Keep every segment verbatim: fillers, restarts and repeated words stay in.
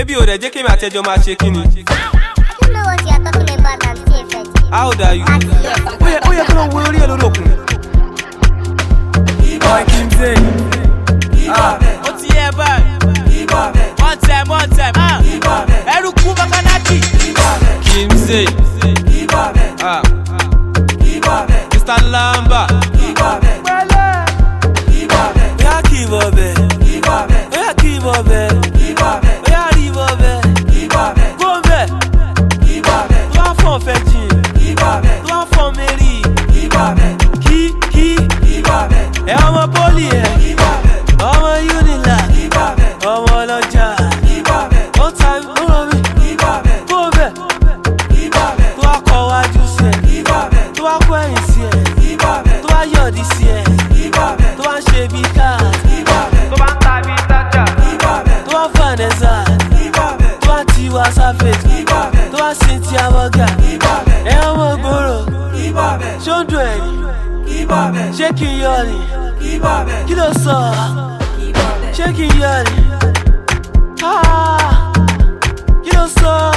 Baby, oh, they came at your match shaking it. I don't know what you are talking about, I'm still effective. How old are you? Oh, yeah, oh, yeah, come on, we're real look. Boy, Kim say, ah, what's the air bag? One time, one time, ah. Eru Kuba Kanaki. Kim say, ah, Mister Lamba. yeah, keep up it, yeah, keep up it, yeah, leave up it, go back, toi font fetching, toi font mairie, qui, qui, et on m'a poli, on m'a unila, on m'a l'odja, on t'a vu, on m'a vu, go back, toi quoi tu sais, toi quoi ici, toi y'a d'ici, toi chez Bika, toi Tabita, toi Vanessa, toi Tiwa Savage, toi Cynthia Waga, et on m'a goro, Sean Dwayne, Shaking Yoli, qui le sort, Shaking Yoli, ah, qui le sort,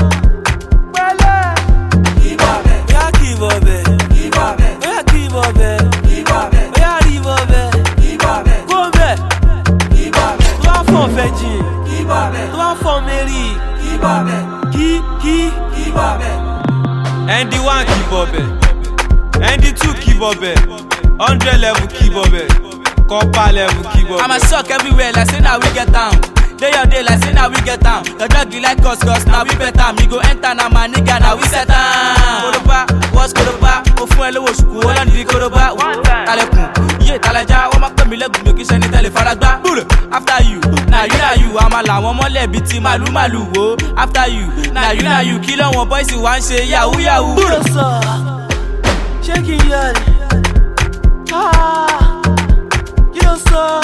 yeah, keep up it, yeah, keep up it, yeah, leave up it, go back, toi font fetching, toi font mairie, qui, qui, And the one keep up it. And the two keep up it. Hundred level keep up it. Copper level keep up it. I'm a suck everywhere, like say now we get down. Day or day, like say now we get down. The drug you like us, cause now we better. Me go enter now my nigga, now we set down. Koroba, what's Koroba? Ofun ele wo shuku, wala ndi Koroba. Talekun, yeah, talaja, wama kemi legu me kisha ni tele faragba. After you, now you, now you, I'm a la one more le biti malu malu wo. After you, now you, now you, kill on one boys you want say yahoo yahoo. qui le sort, Shaking Yoli, ah, qui le sort,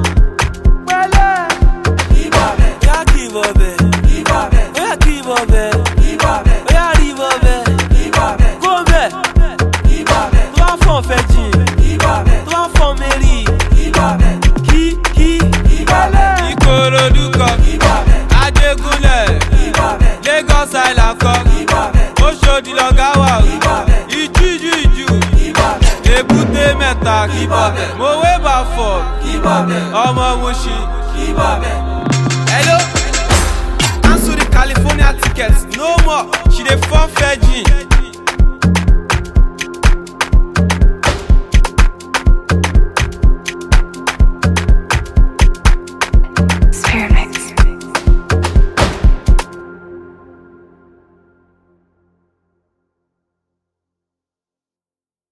yeah, keep up it, yeah, keep up it, yeah, leave up it, go back, toi font fetching, toi font mairie, qui, qui, Ikoroduko, Adegunle, Lagos Island Cup, Oshodi Logawa, Iju Iju, Ebute Meta, Mowe Bafo, Omo Mushi. Hello, cancel the California tickets, no more. She dey form Virgin.